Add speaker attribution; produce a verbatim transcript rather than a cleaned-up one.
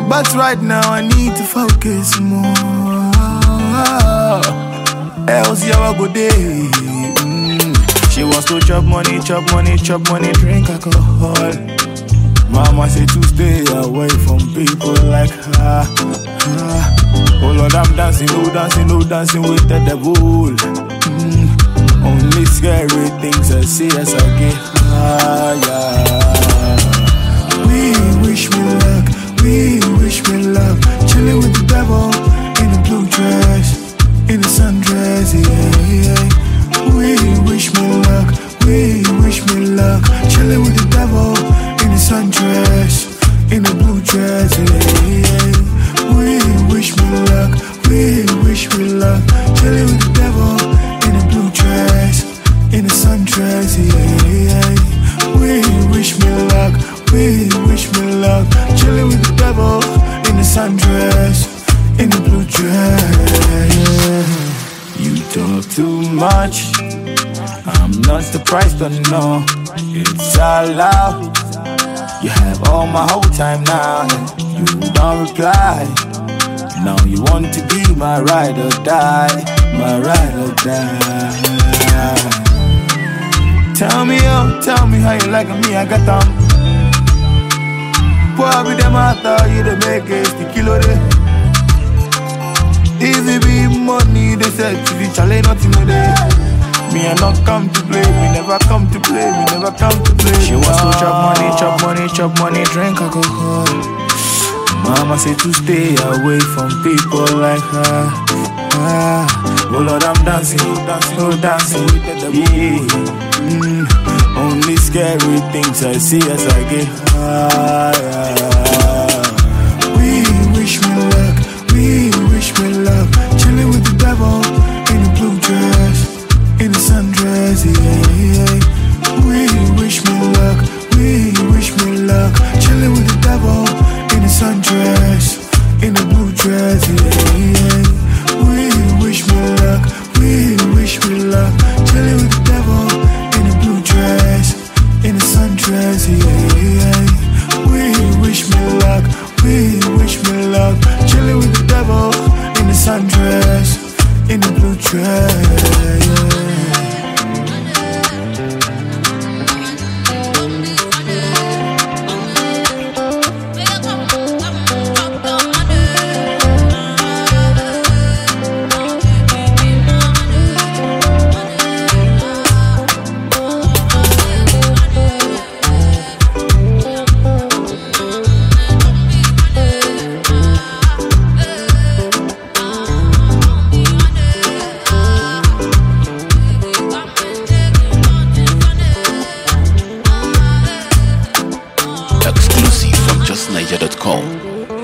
Speaker 1: But right now I need to focus more. Else yeah, I go day. Mm. She wants to chop money, chop money, chop money, drink alcohol. Mama say to stay away from people like her. Oh Lord, I'm dancing, oh dancing, oh dancing with the devil. Mm. Only scary things I see as I get higher. We wish me luck, we wish me luck. Chilling with the devil in a blue dress, in a sundress, yeah, yeah. We wish me luck, we wish me luck. Chilling with the devil in a sundress, in a blue dress, yeah, yeah. We wish me luck, we wish me luck. Chilling with the devil in a blue dress, in a sundress, yeah, yeah. We wish me luck, we wish me luck. Chilling with the devil in a sundress, in a blue dress, yeah. You talk too much, I'm not surprised, but no, it's all out. You have all my whole time now, and you don't reply. Now you want to be my ride or die, my ride or die. Tell me, oh, tell me how you like me, I got them. Boy, with them I thought you the make it, the kilo day. If it be money, they said to the challenge, nothing today. Me I not come to play, me never come to play, me never come to play. She wants to chop money, chop money, chop money, drink alcohol. Mama say to stay away from people like her. Ah, oh Lord, I'm dancing, oh dancing, oh dancing, yeah. Mm, only scary things I see as I get higher. We wish me luck, we wish me luck. Chilling with the devil in a blue dress, in a sundress, yeah, yeah. We wish me luck, we wish me luck. Chilling with the devil in a sundress, in a blue dress, yeah, yeah. We wish me luck, we wish me luck. Chilling with the devil in a blue dress, in a sundress, yeah, yeah. We wish me luck, we wish me luck. Chilling with the devil in a sundress, in a blue dress, yeah.
Speaker 2: Exclusive from just niger dot com.